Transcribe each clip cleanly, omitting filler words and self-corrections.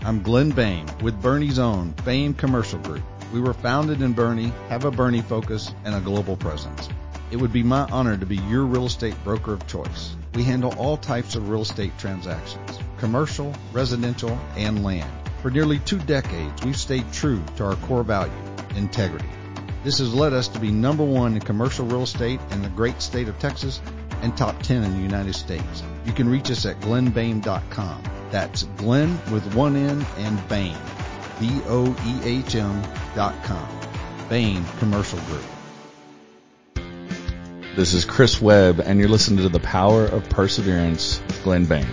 I'm Glenn Bain with Boerne's own Bain Commercial Group. We were founded in Boerne, have a Boerne focus, and a global presence. It would be my honor to be your real estate broker of choice. We handle all types of real estate transactions, commercial, residential, and land. For nearly 2 decades, we've stayed true to our core value, integrity. This has led us to be number 1 in commercial real estate in the great state of Texas and top 10 in the United States. You can reach us at glennbain.com. That's Glenn with 1 N and Bain, BOEHM.com. Bain Commercial Group. This is Chris Webb, and you're listening to The Power of Perseverance with Glenn Bain.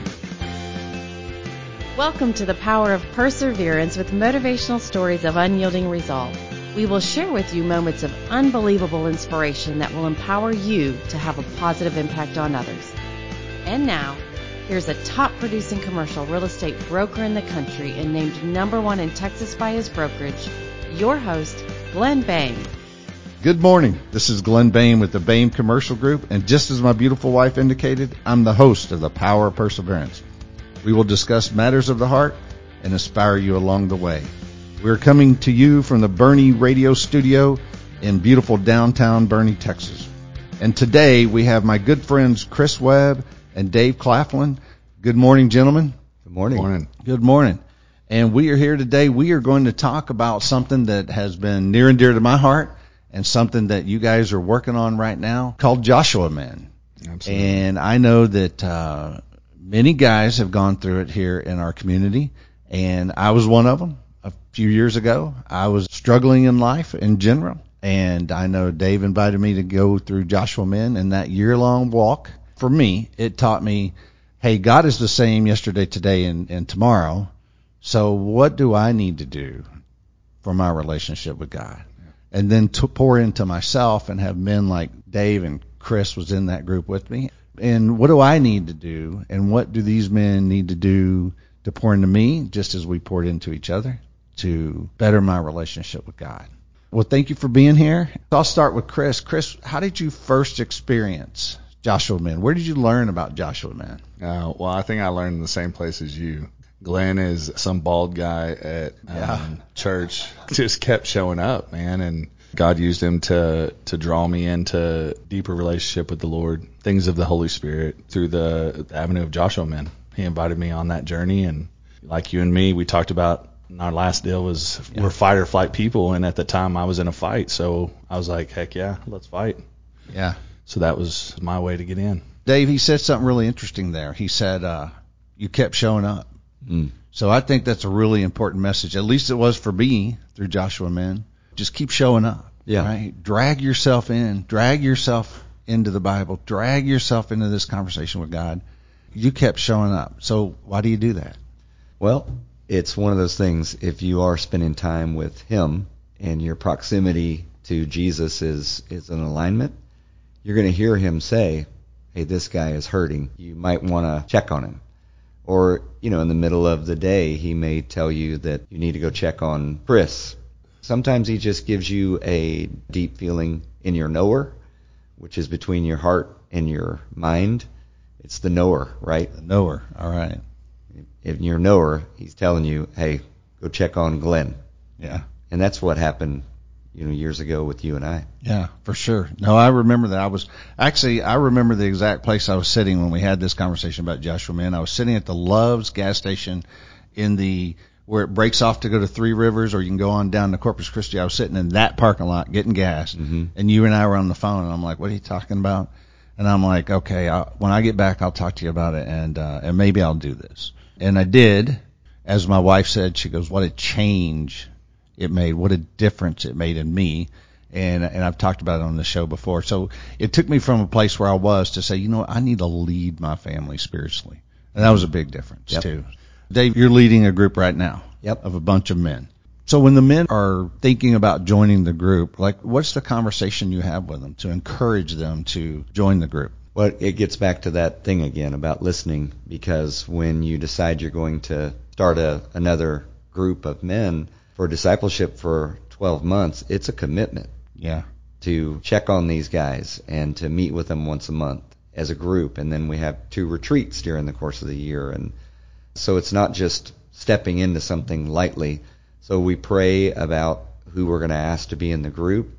Welcome to The Power of Perseverance with motivational stories of unyielding resolve. We will share with you moments of unbelievable inspiration that will empower you to have a positive impact on others. And now, here's a top-producing commercial real estate broker in the country and named number 1 in Texas by his brokerage, your host, Glenn Bain. Good morning. This is Glenn Bain with the Bain Commercial Group, and just as my beautiful wife indicated, I'm the host of The Power of Perseverance. We will discuss matters of the heart and inspire you along the way. We're coming to you from the Boerne Radio Studio in beautiful downtown Boerne, Texas. And today we have my good friends Chris Webb and Dave Claflin. Good morning, gentlemen. Good morning. Good morning. Good morning. And we are here today. We are going to talk about something that has been near and dear to my heart and something that you guys are working on right now called Joshua Men. Absolutely. And I know that many guys have gone through it here in our community, and I was one of them. A few years ago, I was struggling in life in general, and I know Dave invited me to go through Joshua Men, and that year-long walk, for me, it taught me, hey, God is the same yesterday, today, and tomorrow, so what do I need to do for my relationship with God? And then to pour into myself and have men like Dave and Chris was in that group with me. And what do I need to do, and what do these men need to do to pour into me, just as we poured into each other, to better my relationship with God? Well, thank you for being here. I'll start with Chris. Chris, how did you first experience Joshua Men? Where did you learn about Joshua Men? Well, I think I learned in the same place as you. Glenn is some bald guy at church, just kept showing up, man, and God used him to draw me into deeper relationship with the Lord, things of the Holy Spirit, through the avenue of Joshua Men. He invited me on that journey, and like you and me, we talked about our last deal was we're fight or flight people, and at the time I was in a fight, so I was like, heck yeah, let's fight. Yeah. So that was my way to get in. Dave, he said something really interesting there. He said, you kept showing up. So I think that's a really important message. At least it was for me through Joshua Men. Just keep showing up. Yeah. Right? Drag yourself in. Drag yourself into the Bible. Drag yourself into this conversation with God. You kept showing up. So why do you do that? Well, it's one of those things, if you are spending time with Him and your proximity to Jesus is in alignment, you're going to hear Him say, hey, this guy is hurting. You might want to check on him. Or, in the middle of the day, He may tell you that you need to go check on Chris. Sometimes He just gives you a deep feeling in your knower, which is between your heart and your mind. It's the knower, right? The knower, all right. In your knower, He's telling you, hey, go check on Glenn. Yeah. And that's what happened, years ago with you and I. Yeah, for sure. No, I remember that. I remember the exact place I was sitting when we had this conversation about Joshua Men. I was sitting at the Love's gas station where it breaks off to go to Three Rivers, or you can go on down to Corpus Christi. I was sitting in that parking lot getting gas, and you and I were on the phone, and I'm like, what are you talking about? And I'm like, okay, when I get back, I'll talk to you about it, and maybe I'll do this. And I did. As my wife said, she goes, what a change it made, what a difference it made in me. And I've talked about it on the show before. So it took me from a place where I was to say, I need to lead my family spiritually. And that was a big difference, too. Dave, you're leading a group right now of a bunch of men. So when the men are thinking about joining the group, what's the conversation you have with them to encourage them to join the group? Well, it gets back to that thing again about listening, because when you decide you're going to start another group of men for discipleship for 12 months, it's a commitment. Yeah. To check on these guys and to meet with them once a month as a group. And then we have 2 retreats during the course of the year. And so it's not just stepping into something lightly. So we pray about who we're going to ask to be in the group,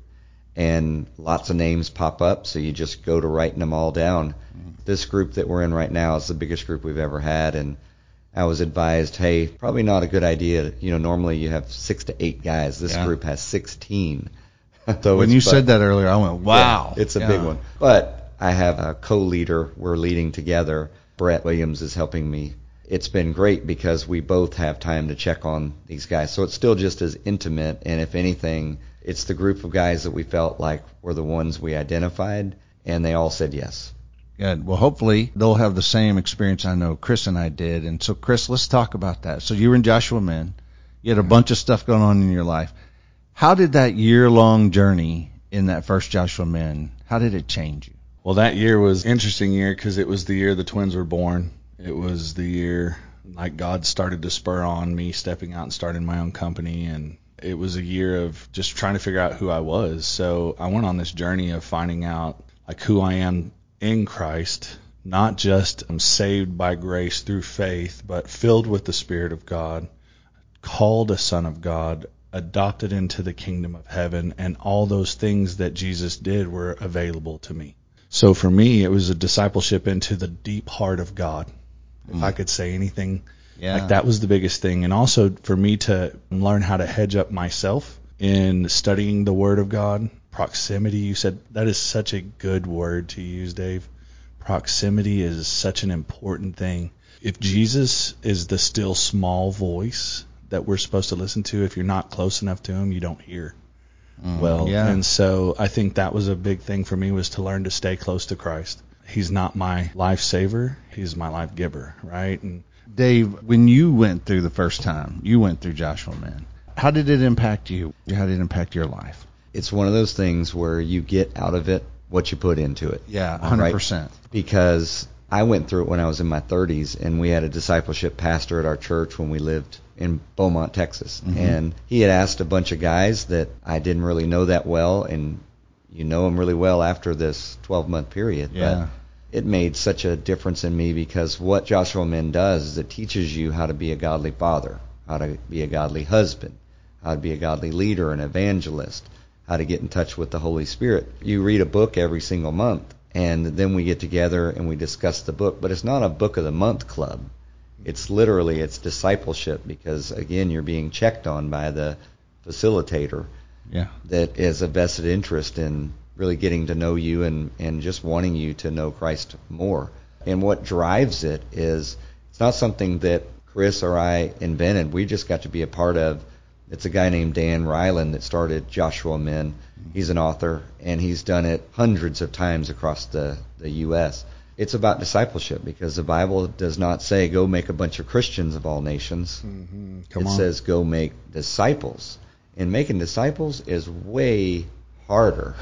and lots of names pop up, so you just go to writing them all down. This group that we're in right now is the biggest group we've ever had, and I was advised, hey, probably not a good idea. Normally you have 6 to 8 guys. This group has 16. So when you said that earlier, I went, wow. Yeah, it's a big one. But I have a co-leader. We're leading together. Brett Williams is helping me. It's been great because we both have time to check on these guys. So it's still just as intimate, and if anything, it's the group of guys that we felt like were the ones we identified, and they all said yes. Good. Well, hopefully they'll have the same experience I know Chris and I did. And so, Chris, let's talk about that. So you were in Joshua Men. You had a bunch of stuff going on in your life. How did that year-long journey in that first Joshua Men, how did it change you? Well, that year was an interesting year because it was the year the twins were born. It was the year like God started to spur on me stepping out and starting my own company, and it was a year of just trying to figure out who I was. So I went on this journey of finding out like who I am in Christ, not just I'm saved by grace through faith, but filled with the Spirit of God, called a son of God, adopted into the kingdom of heaven, and all those things that Jesus did were available to me. So for me, it was a discipleship into the deep heart of God. If I could say anything, like that was the biggest thing. And also for me to learn how to hedge up myself in studying the Word of God. Proximity, you said, that is such a good word to use, Dave. Proximity is such an important thing. If Jesus is the still small voice that we're supposed to listen to, if you're not close enough to him, you don't hear well. And so I think that was a big thing for me, was to learn to stay close to Christ. He's not my life saver, he's my life giver, right? And Dave, when you went through the first time, you went through Joshua Men, how did it impact you? How did it impact your life? It's one of those things where you get out of it what you put into it. Yeah, 100%. Right? Because I went through it when I was in my 30s, and we had a discipleship pastor at our church when we lived in Beaumont, Texas. Mm-hmm. And he had asked a bunch of guys that I didn't really know that well, and you know them really well after this 12-month period. Yeah. But it made such a difference in me, because what Joshua Men does is it teaches you how to be a godly father, how to be a godly husband, how to be a godly leader and evangelist, how to get in touch with the Holy Spirit. You read a book every single month, and then we get together and we discuss the book. But it's not a book of the month club. It's literally, it's discipleship, because, again, you're being checked on by the facilitator that is a vested interest in really getting to know you and just wanting you to know Christ more. And what drives it is, it's not something that Chris or I invented. We just got to be a part of. It's a guy named Dan Ryland that started Joshua Men. He's an author, and he's done it hundreds of times across the U.S. It's about discipleship, because the Bible does not say go make a bunch of Christians of all nations. Mm-hmm. It says go make disciples. And making disciples is way harder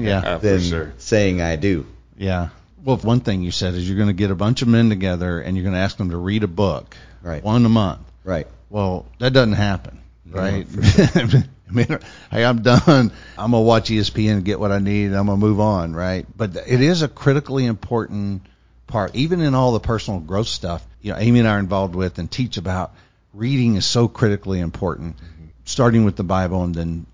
than saying I do. Yeah. Well, one thing you said is you're going to get a bunch of men together and you're going to ask them to read a book, one a month. Right. Well, that doesn't happen. Right? Sure. I mean, hey, I'm done. I'm going to watch ESPN and get what I need, and I'm going to move on, right? But it is a critically important part, even in all the personal growth stuff. Amy and I are involved with and teach about. Reading is so critically important, starting with the Bible, and then,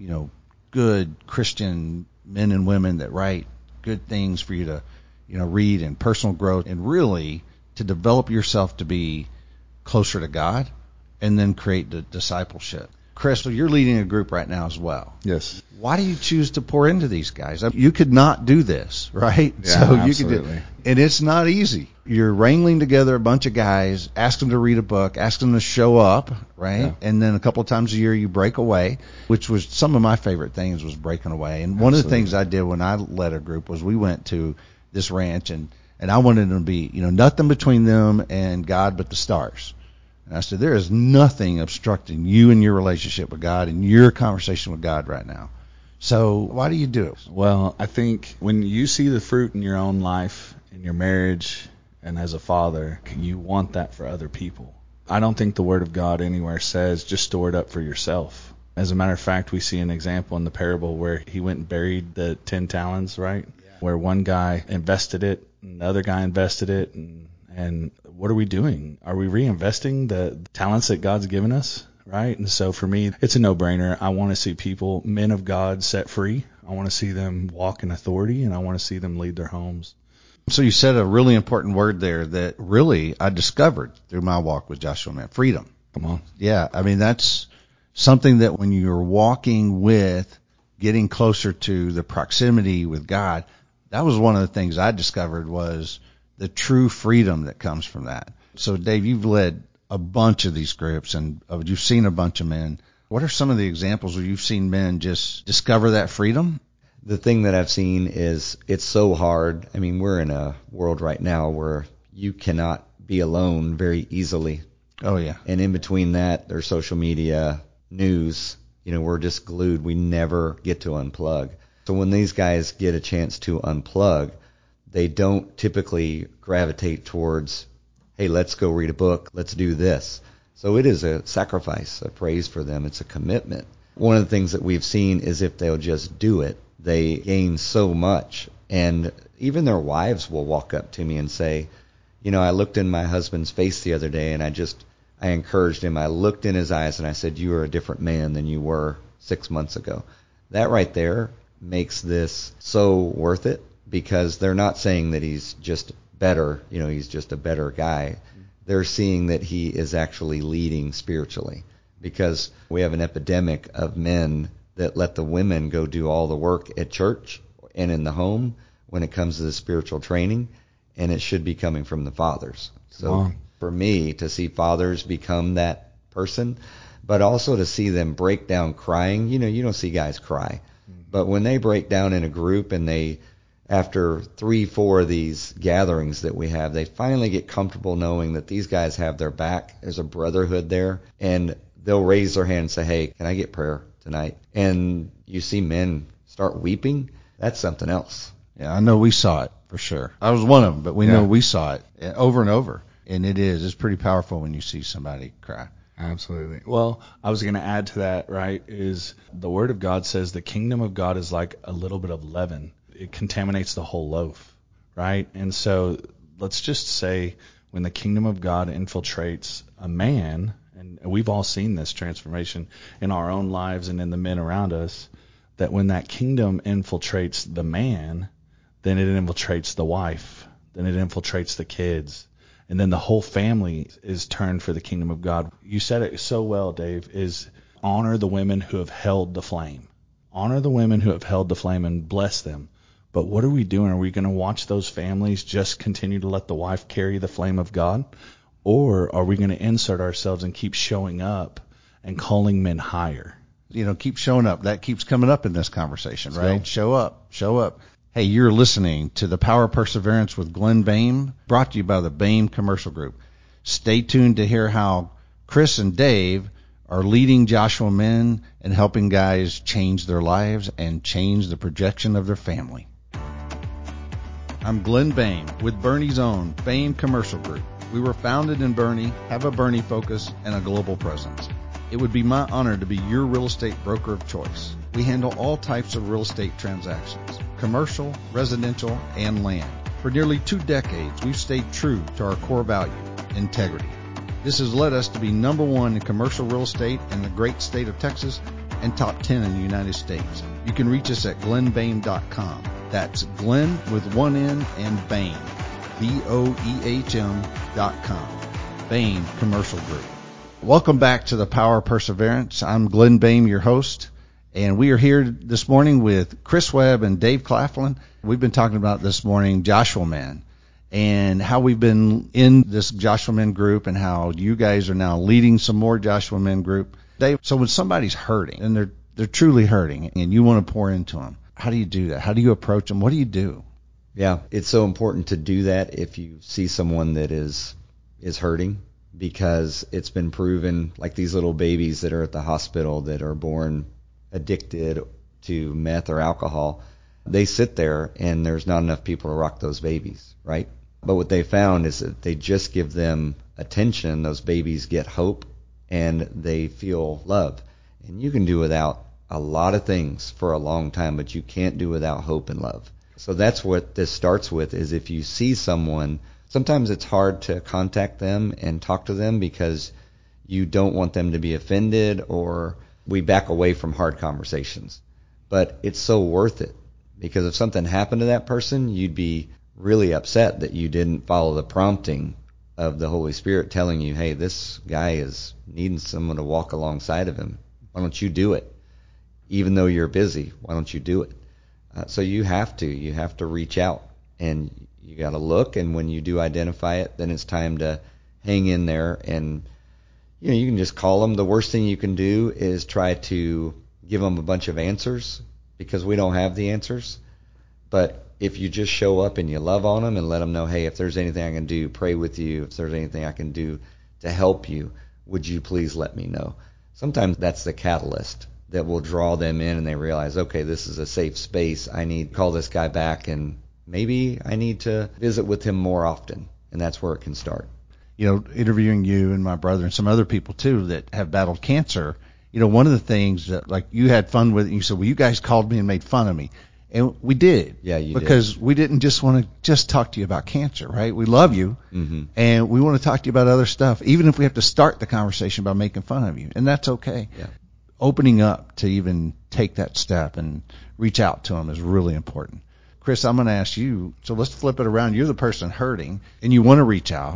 good Christian men and women that write good things for you to, read, and personal growth, and really to develop yourself to be closer to God, and then create the discipleship. Chris, you're leading a group right now as well. Yes. Why do you choose to pour into these guys? You could not do this, right? Yeah, so absolutely. You could and it's not easy. You're wrangling together a bunch of guys, ask them to read a book, ask them to show up, right? Yeah. And then a couple of times a year you break away, which was some of my favorite things, was breaking away. And one of the things I did when I led a group was we went to this ranch, and I wanted them to be, nothing between them and God but the stars. And I said, there is nothing obstructing you and your relationship with God and your conversation with God right now. So why do you do it? Well, I think when you see the fruit in your own life, in your marriage, and as a father, you want that for other people. I don't think the Word of God anywhere says just store it up for yourself. As a matter of fact, we see an example in the parable where he went and buried the 10 talents, right? Yeah. Where one guy invested it, and the other guy invested it, and And what are we doing? Are we reinvesting the talents that God's given us? Right? And so for me, it's a no-brainer. I want to see people, men of God, set free. I want to see them walk in authority, and I want to see them lead their homes. So you said a really important word there that really I discovered through my walk with Joshua Man, freedom. Come on. Yeah, I mean, that's something that when you're walking with, getting closer to the proximity with God, that was one of the things I discovered was the true freedom that comes from that. So, Dave, you've led a bunch of these groups, and you've seen a bunch of men. What are some of the examples where you've seen men just discover that freedom? The thing that I've seen is it's so hard. I mean, we're in a world right now where you cannot be alone very easily. Oh, yeah. And in between that, there's social media, news. We're just glued. We never get to unplug. So when these guys get a chance to unplug, they don't typically gravitate towards, hey, let's go read a book, let's do this. So it is a sacrifice, a praise for them. It's a commitment. One of the things that we've seen is if they'll just do it, they gain so much. And even their wives will walk up to me and say, I looked in my husband's face the other day and I encouraged him. I looked in his eyes and I said, you are a different man than you were 6 months ago. That right there makes this so worth it, because they're not saying that he's just better, he's just a better guy. They're seeing that he is actually leading spiritually, because we have an epidemic of men that let the women go do all the work at church and in the home when it comes to the spiritual training, and it should be coming from the fathers. So for me, to see fathers become that person, but also to see them break down crying, you don't see guys cry. But when they break down in a group and they, after 3-4 of these gatherings that we have, they finally get comfortable knowing that these guys have their back. There's a brotherhood there, and they'll raise their hand and say, hey, can I get prayer tonight? And you see men start weeping. That's something else. Yeah, I know we saw it for sure. I was one of them, but we know we saw it over and over. And it's pretty powerful when you see somebody cry. Absolutely. Well, I was going to add to that, right, is the Word of God says the kingdom of God is like a little bit of leaven. It contaminates the whole loaf, right? And so let's just say when the kingdom of God infiltrates a man, and we've all seen this transformation in our own lives and in the men around us, that when that kingdom infiltrates the man, then it infiltrates the wife, then it infiltrates the kids. And then the whole family is turned for the kingdom of God. You said it so well, Dave, is honor the women who have held the flame. Honor the women who have held the flame and bless them. But what are we doing? Are we going to watch those families just continue to let the wife carry the flame of God? Or are we going to insert ourselves and keep showing up and calling men higher? Keep showing up. That keeps coming up in this conversation, right? Show up. Hey, you're listening to The Power of Perseverance with Glenn Boehm, brought to you by the Boehm Commercial Group. Stay tuned to hear how Chris and Dave are leading Joshua men and helping guys change their lives and change the projection of their family. I'm Glenn Boehm with Bernie's own Boehm Commercial Group. We were founded in Bernie, have a Bernie focus, and a global presence. It would be my honor to be your real estate broker of choice. We handle all types of real estate transactions, commercial, residential, and land. For nearly 2 decades, we've stayed true to our core value, integrity. This has led us to be number 1 in commercial real estate in the great state of Texas and top 10 in the United States. You can reach us at glennboehm.com. That's Glenn with 1 N and Boehm, BOEHM.com. Boehm Commercial Group. Welcome back to The Power of Perseverance. I'm Glenn Boehm, your host, and we are here this morning with Chris Webb and Dave Claflin. We've been talking about this morning Joshua Men and how we've been in this Joshua Men group and how you guys are now leading some more Joshua Men group. Dave, so when somebody's hurting and they're truly hurting and you want to pour into them, how do you do that? How do you approach them? What do you do? Yeah, it's so important to do that if you see someone that is hurting, because it's been proven, like these little babies that are at the hospital that are born addicted to meth or alcohol, they sit there and there's not enough people to rock those babies, right? But what they found is that they just give them attention, those babies get hope and they feel love. And you can do without a lot of things for a long time, but you can't do without hope and love. So that's what this starts with, is if you see someone Sometimes it's hard to contact them and talk to them because you don't want them to be offended, or we back away from hard conversations. But it's so worth it, because if something happened to that person, you'd be really upset that you didn't follow the prompting of the Holy Spirit telling you, hey, this guy is needing someone to walk alongside of him. Why don't you do it? Even though you're busy, why don't you do it? So you have to reach out, and you got to look, and when you do identify it, then it's time to hang in there. And you can just call them. The worst thing you can do is try to give them a bunch of answers, because we don't have the answers. But if you just show up and you love on them and let them know, hey, if there's anything I can do, pray with you. If there's anything I can do to help you, would you please let me know? Sometimes that's the catalyst that will draw them in, and they realize, okay, this is a safe space. I need to call this guy back, and maybe I need to visit with him more often. And that's where it can start. Interviewing you and my brother and some other people too that have battled cancer, one of the things that, like, you had fun with it, and you said, well, you guys called me and made fun of me. And we did. Yeah, you because did. We didn't just want to just talk to you about cancer, right? We love you, and we want to talk to you about other stuff, even if we have to start the conversation by making fun of you. And that's okay. Yeah. Opening up to even take that step and reach out to them is really important. Chris, I'm going to ask you, so let's flip it around. You're the person hurting, and you want to reach out,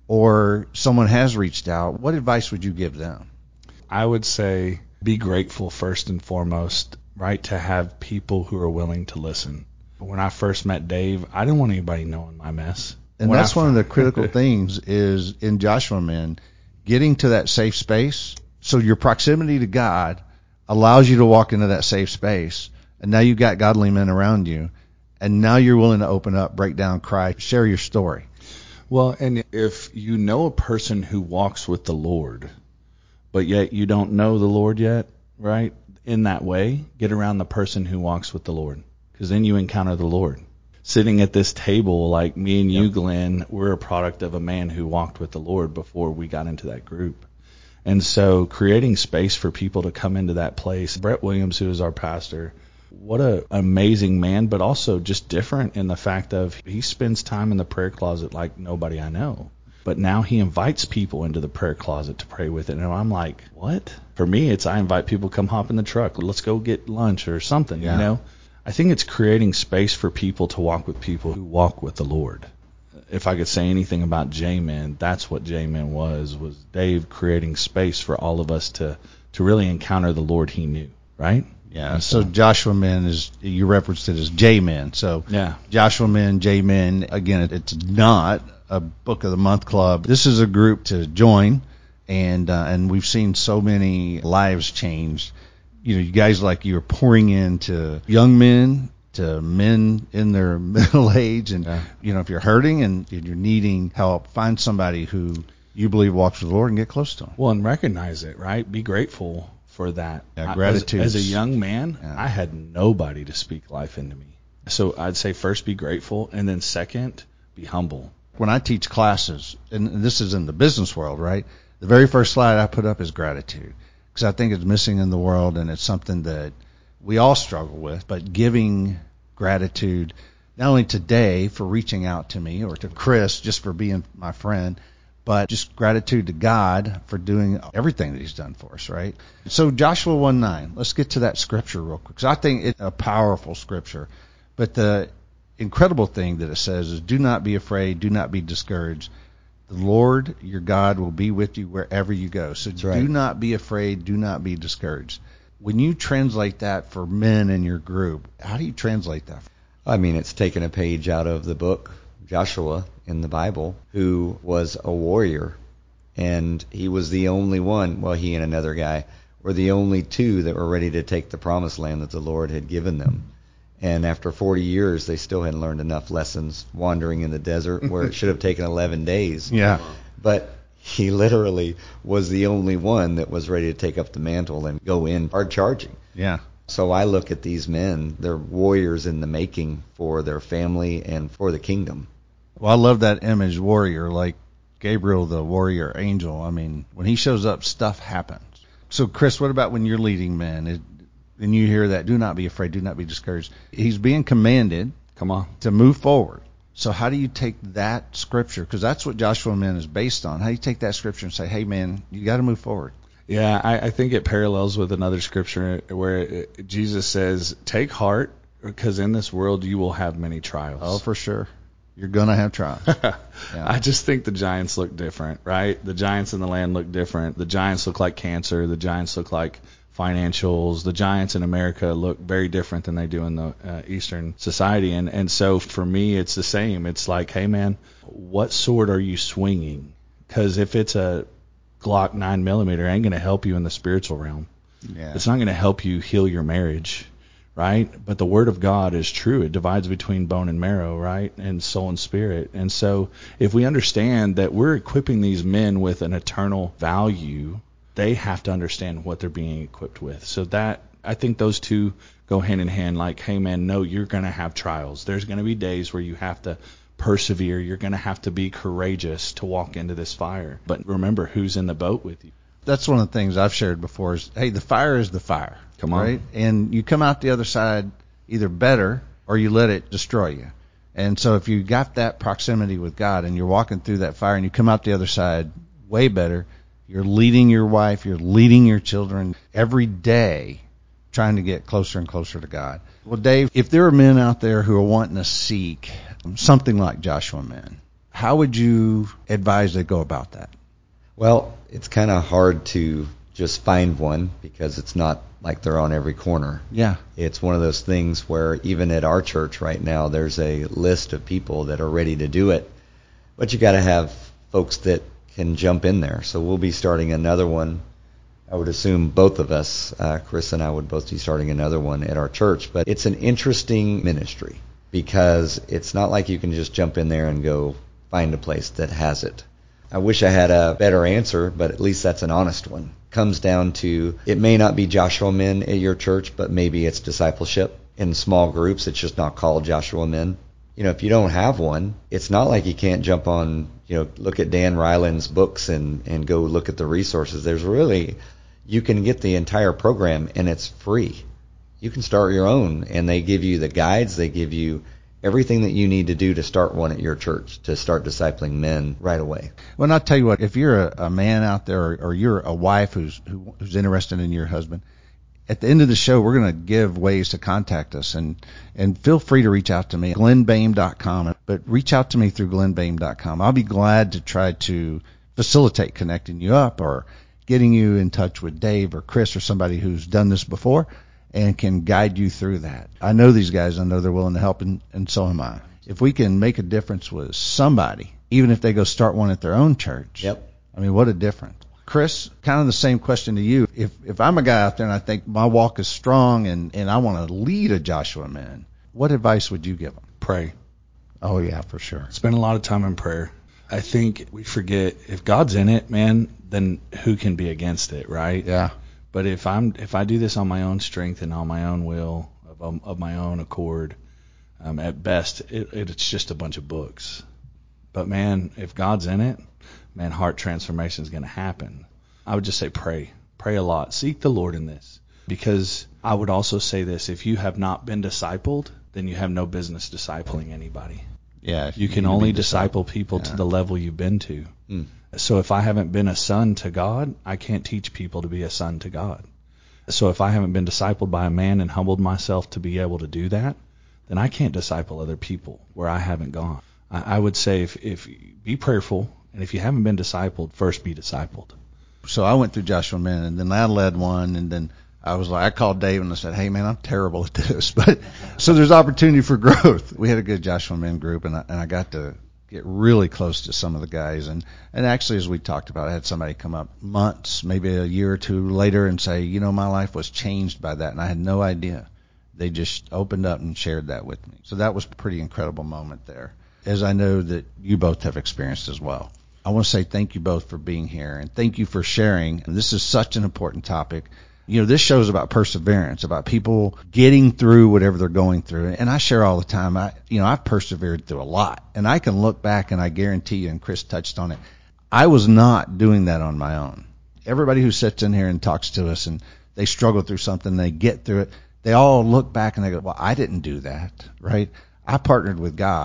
or someone has reached out. What advice would you give them? I would say be grateful first and foremost, right, to have people who are willing to listen. When I first met Dave, I didn't want anybody knowing my mess. And that's one of the critical things is in Joshua Men, getting to that safe space. So your proximity to God allows you to walk into that safe space, and now you've got godly men around you, and now you're willing to open up, break down, cry, share your story. Well, and if you know a person who walks with the Lord, but yet you don't know the Lord yet, right? In that way, get around the person who walks with the Lord, because then you encounter the Lord. Sitting at this table, like me and you, Glenn, we're a product of a man who walked with the Lord before we got into that group. And so creating space for people to come into that place. Brett Williams, who is our pastor, what an amazing man, but also just different in the fact of he spends time in the prayer closet like nobody I know. But now he invites people into the prayer closet to pray with it. And I'm like, what? For me, it's I invite people to come hop in the truck. Let's go get lunch or something, I think it's creating space for people to walk with people who walk with the Lord. If I could say anything about J-Men, that's what J-Men was Dave creating space for all of us to really encounter the Lord he knew, right? Yeah, so Joshua Men is, you referenced it as J-Men. So yeah. Joshua Men, J-Men, again, it's not a Book of the Month club. This is a group to join, and we've seen so many lives changed. You guys, like, you're pouring into young men, to men in their middle age, and if you're hurting and you're needing help, find somebody who you believe walks with the Lord and get close to him. Well, and recognize it, right? Be grateful for that. Yeah, gratitude. As a young man, I had nobody to speak life into me. So I'd say first be grateful, and then second, be humble. When I teach classes, and this is in the business world, right? The very first slide I put up is gratitude, because I think it's missing in the world, and it's something that we all struggle with. But giving gratitude, not only today for reaching out to me, or to Chris just for being my friend, but just gratitude to God for doing everything that he's done for us, right? So Joshua 1:9, let's get to that scripture real quick, because I think it's a powerful scripture. But the incredible thing that it says is, do not be afraid, do not be discouraged. The Lord your God will be with you wherever you go. So do not be afraid, do not be discouraged. When you translate that for men in your group, how do you translate that? I mean, it's taken a page out of the book Joshua in the Bible, who was a warrior, and he was the only one, well, he and another guy were the only two that were ready to take the promised land that the Lord had given them. And after 40 years, they still hadn't learned enough lessons wandering in the desert, where it should have taken 11 days. Yeah. But he literally was the only one that was ready to take up the mantle and go in hard charging. Yeah. So I look at these men, they're warriors in the making for their family and for the kingdom. Well, I love that image, warrior, like Gabriel, the warrior angel. I mean, when he shows up, stuff happens. So, Chris, what about when you're leading men? And you hear that, do not be afraid, do not be discouraged. He's being commanded to move forward. So how do you take that scripture, because that's what Joshua Men is based on, how do you take that scripture and say, hey, man, you got to move forward? Yeah, I think it parallels with another scripture where Jesus says, take heart, because in this world you will have many trials. Oh, for sure. You're going to have trials. Yeah. I just think the giants look different, right? The giants in the land look different. The giants look like cancer. The giants look like financials. The giants in America look very different than they do in the Eastern society. And so for me, it's the same. It's like, hey, man, what sword are you swinging? Because if it's a Glock 9mm, it ain't going to help you in the spiritual realm. Yeah. It's not going to help you heal your marriage, right? But the word of God is true. It divides between bone and marrow, right? And soul and spirit. And so if we understand that we're equipping these men with an eternal value, they have to understand what they're being equipped with. So that, I think those two go hand in hand. Like, hey, man, no, you're going to have trials. There's going to be days where you have to persevere. You're going to have to be courageous to walk into this fire. But remember who's in the boat with you. That's one of the things I've shared before is, hey, the fire is the fire. Come on. Right? And you come out the other side either better or you let it destroy you. And so if you got that proximity with God and you're walking through that fire and you come out the other side way better, you're leading your wife, you're leading your children every day trying to get closer and closer to God. Well, Dave, if there are men out there who are wanting to seek something like Joshua Men, how would you advise they go about that? Well, it's kind of hard to just find one because it's not like they're on every corner. Yeah. It's one of those things where even at our church right now, there's a list of people that are ready to do it, but you got to have folks that can jump in there. So we'll be starting another one. I would assume both of us, Chris and I, would both be starting another one at our church. But it's an interesting ministry because it's not like you can just jump in there and go find a place that has it. I wish I had a better answer, but at least that's an honest one. Comes down to, it may not be Joshua Men at your church, but maybe it's discipleship in small groups. It's just not called Joshua Men. You know, if you don't have one, it's not like you can't jump on, look at Dan Ryland's books and go look at the resources. There's really, you can get the entire program and it's free. You can start your own and they give you the guides, they give you everything that you need to do to start one at your church, to start discipling men right away. Well, and I'll tell you what, if you're a man out there or you're a wife who's interested in your husband, at the end of the show, we're going to give ways to contact us, and feel free to reach out to me, glennboehm.com, but reach out to me through glennboehm.com. I'll be glad to try to facilitate connecting you up or getting you in touch with Dave or Chris or somebody who's done this before and can guide you through that. I know these guys. I know they're willing to help, and so am I. If we can make a difference with somebody, even if they go start one at their own church, Yep. I mean, what a difference. Chris, kind of the same question to you. If I'm a guy out there and I think my walk is strong and I want to lead a Joshua Man, what advice would you give them? Pray. Oh, yeah, for sure. Spend a lot of time in prayer. I think we forget, if God's in it, man, then who can be against it, right? Yeah. But if I do this on my own strength and on my own will, of my own accord, at best, it's just a bunch of books. But, man, if God's in it, man, heart transformation is going to happen. I would just say pray. Pray a lot. Seek the Lord in this. Because I would also say this, if you have not been discipled, then you have no business discipling anybody. Yeah. You can only disciple people to the level you've been to. Mm. So if I haven't been a son to God, I can't teach people to be a son to God. So if I haven't been discipled by a man and humbled myself to be able to do that, then I can't disciple other people where I haven't gone. I would say if be prayerful, and if you haven't been discipled, first be discipled. So I went through Joshua Men, and then I led one, and then I called Dave and I said, hey, man, I'm terrible at this. But so there's opportunity for growth. We had a good Joshua Men group, and I got to get really close to some of the guys. And actually, as we talked about, I had somebody come up months, maybe a year or two later and say, my life was changed by that, and I had no idea. They just opened up and shared that with me. So that was a pretty incredible moment there, as I know that you both have experienced as well. I want to say thank you both for being here, and thank you for sharing. And this is such an important topic. This show is about perseverance, about people getting through whatever they're going through. And I share all the time. I've persevered through a lot, and I can look back and I guarantee you, and Chris touched on it, I was not doing that on my own. Everybody who sits in here and talks to us and they struggle through something, they get through it, they all look back and they go, well, I didn't do that, right? I partnered with God,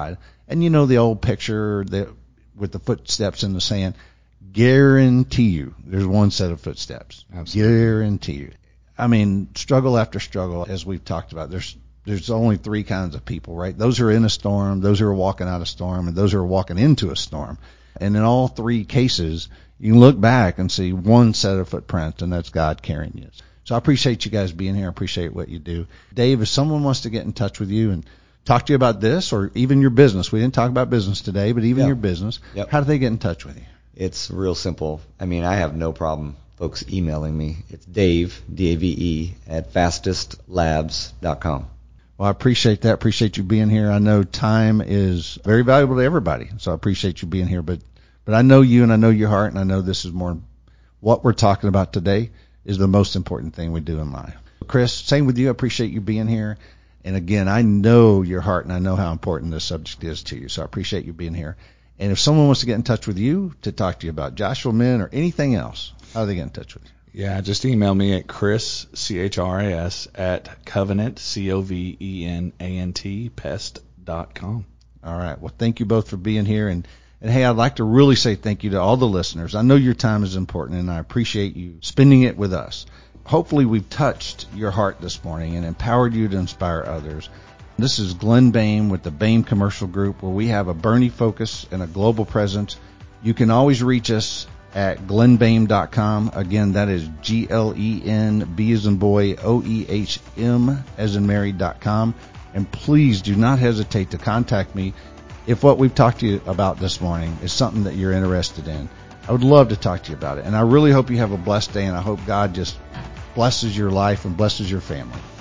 And you know the old picture with the footsteps in the sand. Guarantee you there's one set of footsteps. Absolutely. Guarantee you. I mean, struggle after struggle, as we've talked about. There's only three kinds of people, right? Those who are in a storm, those who are walking out a storm, and those who are walking into a storm. And in all three cases, you can look back and see one set of footprints, and that's God carrying you. So I appreciate you guys being here. I appreciate what you do. Dave, if someone wants to get in touch with you and talk to you about this or even your business, we didn't talk about business today, but even your business, how do they get in touch with you? It's real simple. I mean, I have no problem folks emailing me. It's Dave, D-A-V-E, at fastestlabs.com. Well, I appreciate that. Appreciate you being here. I know time is very valuable to everybody, so I appreciate you being here. But I know you, and I know your heart, and I know this is more what we're talking about today is the most important thing we do in life. Chris, same with you. I appreciate you being here. And again, I know your heart, and I know how important this subject is to you, so I appreciate you being here. And if someone wants to get in touch with you to talk to you about Joshua Men or anything else, how do they get in touch with you? Yeah, just email me at Chris, C-H-R-I-S, at Covenant, C-O-V-E-N-A-N-T, pest.com. All right. Well, thank you both for being here. And hey, I'd like to really say thank you to all the listeners. I know your time is important, and I appreciate you spending it with us. Hopefully we've touched your heart this morning and empowered you to inspire others. This is Glenn Boehm with the Boehm Commercial Group, where we have a Bernie focus and a global presence. You can always reach us at glennboehm.com. Again, that is Glen, B as in boy, OEHM as in Mary.com. And please do not hesitate to contact me if what we've talked to you about this morning is something that you're interested in. I would love to talk to you about it. And I really hope you have a blessed day, and I hope God just blesses your life and blesses your family.